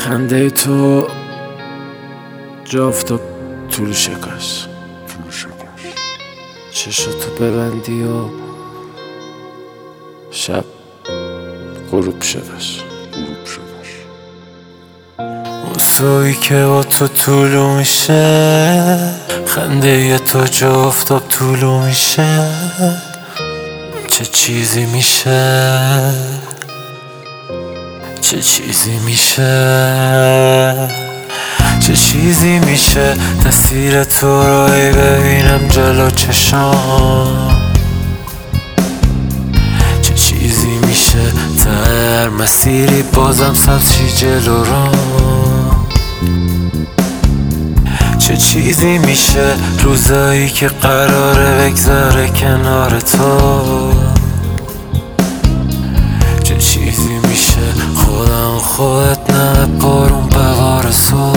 خنده تو جا افتاد طول شکاش، چشاتو ببندی و شب غروب شدش. اون سویی که با تو طولو میشه، خنده تو جا افتاد طولو میشه. چه چیزی میشه، چه چیزی میشه، چه چیزی میشه تصویر تو رو ببینم جلو چشام. چه چیزی میشه تا هر مسیری بازم سبزی جلو رو. چه چیزی میشه روزایی که قراره بگذره کنار تو. چه چیزی میشه خودت نه بارون بوار سو.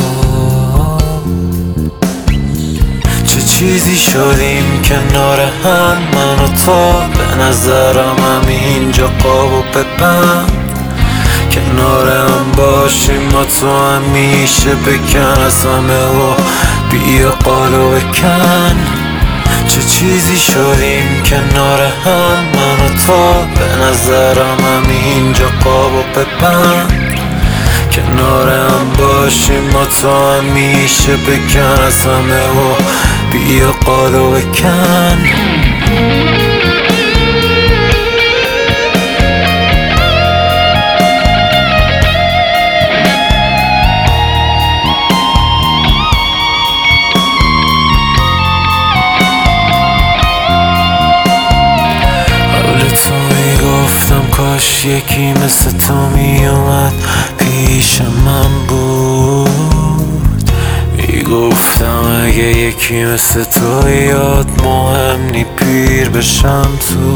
چه چیزی شدیم کنار هم من و تو، به نظرم همینجا قاب و ببند. کنار هم باشیم ما تو همیشه بکن از همه و بیا قالو بکن. چه چیزی شدیم کنار هم من و تو، به نظرم همینجا قاب و ببند. کنار هم باشیم ما تو همیشه بکن از همه و بیا قالو بکن. کاش یکی مثل تو میومد پیش من بود. میگفتم اگه یکی مثل تو یاد مهم نی پیر بشم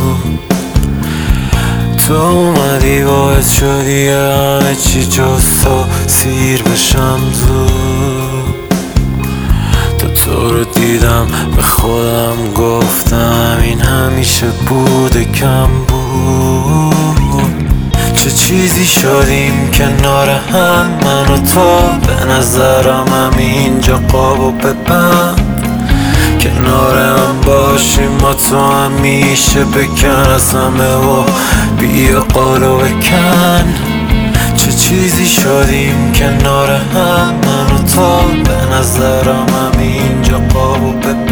تو اومدی باعث شدی همه چی جز تو سیر بشم زود. تو رو دیدم به خودم گفتم این همیشه بوده کم بود. چه چیزی شدیم کنار هم من و تو، به نظرم همینجا قاب و ببند. کنار هم باشیم ما تو همیشه بکن از همه و بیا قالو بکن. چه چیزی شدیم کنار هم من و تو، به نظرم همینجا قاب و ببند.